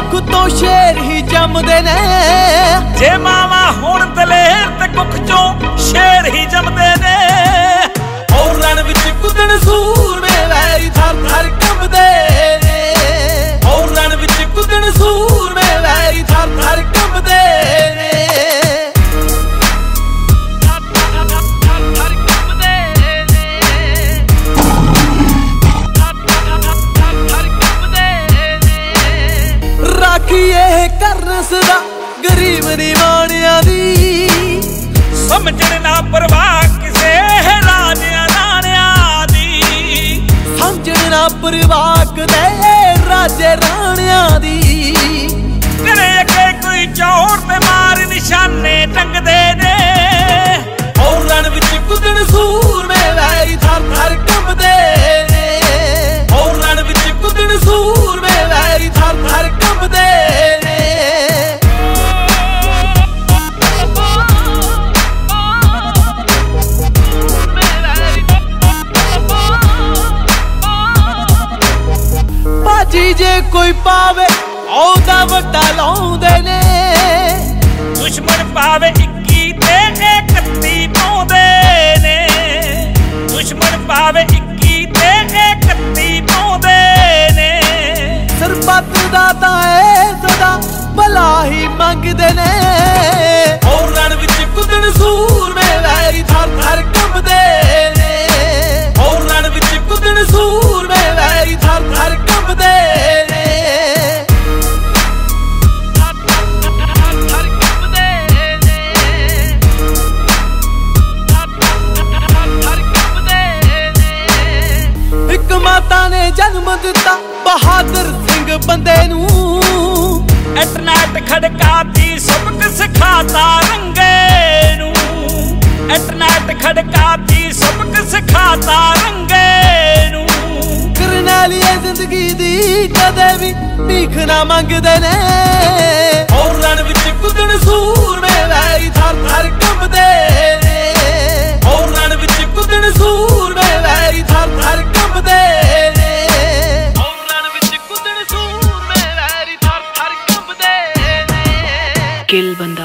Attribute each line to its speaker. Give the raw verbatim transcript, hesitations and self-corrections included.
Speaker 1: ਕੁੱਖ ਤੋਂ ਸ਼ੇਰ ਹੀ ਜੰਮਦੇ ਨੇ।
Speaker 2: ਜੇ ਮਾਵਾ ਹੁਣ ਦਲੇਰ ਤੇ ਕੁੱਖ ਚੋਂ ਸ਼ੇਰ ਹੀ ਜੰਮਦੇ ਨੇ।
Speaker 1: ਉਹ ਰਣ ਵਿੱਚ ਕੁੱਦਣ ਸੂਰਮੇ ਵੈਰੀ ਥਰ ਥਰ ਕੰਬਦੇ ਨੇ। ਉਹ ਰਣ ਵਿੱਚ ਕੁੱਦਣ ਸੂਰਮੇ ਵੈਰੀ ਥਰ ਥਰ ਕੰਬਦੇ ਨੇ। ਰਾਖੀ ਇਹ ਕਰਨ ਸਦਾ ਗਰੀਬ ਨਿਵਾਣਿਆਂ ਦੀ।
Speaker 2: ਸਮਝਣ ਨਾ ਪਰਵਾਹ ਕਿਸੇ ਰਾਜਿਆਂ ਰਾਣਿਆਂ ਦੀ।
Speaker 1: ਸਮਝਣ ਨਾ ਪਰਵਾਹ ਕਦੇ ਰਾਜੇ ਰਾਣਿਆਂ ਦੀ।
Speaker 2: ਤੇਰੇ ਅੱਗੇ ਕੋਈ ਚੌੜ ਤੇ ਮਾਰ ਨਿਸ਼ਾਨੇ ਟੰਗਦੇ ਨੇ।
Speaker 1: ਉਹ ਰਣ ਵਿੱਚ ਕੁੱਦਣ ਸੂਰਮੇ ਵੈਰੀ ਥਰ ਥਰ ਕੰਬਦੇ ਨੇ। ਉਹ ਰਣ ਵਿੱਚ ਕੁੱਦਣ ਸੂਰਮੇ ਵੈਰੀ ਥਰ ਥਰ ਕੰਬਦੇ ਨੇ। ਬਾਜੀ ਜੇ ਕੋਈ ਪਾਵੇ ਉਹਦਾ ਵੱਡਾ ਲਾਉਂਦੇ ਨੇ।
Speaker 2: ਦੁਸ਼ਮਣ ਪਾਵੇ ਇੱਕੀ ਤੇ ਇਕੱਤੀ ਪਾਉਂਦੇ ਨੇ। ਦੁਸ਼ਮਣ ਪਾਵੇ ਇੱਕੀ ਤੇ ਇਕੱਤੀ ਪਾਉਂਦੇ ਨੇ।
Speaker 1: ਸਰਬੱਤ ਦਾ ਤਾਂ ਇਹ ਸਦਾ ਭਲਾ ਹੀ ਮੰਗਦੇ ਨੇ। ਉਹ ਰਣ ਵਿੱਚ ਕੁੱਦਣ ਸੂਰਮੇ ਵੈਰੀ ਥਰ ਥਰ ਕੰਬਦੇ ਨੇ। ਉਹ ਰਣ ਵਿੱਚ ਕੁੱਦਣ ਸੂਰਮੇ ਵੈਰੀ ਥਰ ਥਰ ਕੰਬਦੇ ਨੇ। ਇੱਕ ਮਾਤਾ ਨੇ ਜਨਮ ਦਿੱਤਾ ਬਹਾਦਰ ਸਿੰਘ ਬੰਦੇ ਨੂੰ।
Speaker 2: ਐਟਨਾਟ ਖੜਕਾਤੀ ਸਬਕ ਸਿਖਾਤਾ ਰੰਗੇ ਨੂੰ। ਐਟਨਾਟ ਖੜਕਾਤੀ ਸਬਕ ਸਿਖਾਤਾ ਰੰਗੇ ਨੂੰ।
Speaker 1: ਕਰਨੈਲੀਏ ਜ਼ਿੰਦਗੀ ਦੀ ਕਦੇ ਵੀ ਭੀਖ ਨਾ ਮੰਗਦੇ ਨੇ। ਉਹ ਰਣ ਵਿੱਚ ਕੁੱਦਣ ਸੂਰਮੇ ਵੈਰੀ ਥਰ ਥਰ ਕੰਬਦੇ ਨੇ। ਉਹ ਰਣ ਵਿੱਚ ਕੁੱਦਣ ਸੂਰਮੇ ਵੈਰੀ ਥਰ ਥਰ ਕੰਬਦੇ ਨੇ। ਉਹ ਰਣ ਵਿੱਚ ਕੁੱਦਣ ਸੂਰਮੇ ਵੈਰੀ ਥਰ ਥਰ ਕੰਬਦੇ ਨੇ।
Speaker 3: ਕਿਲ ਬੰਦਾ।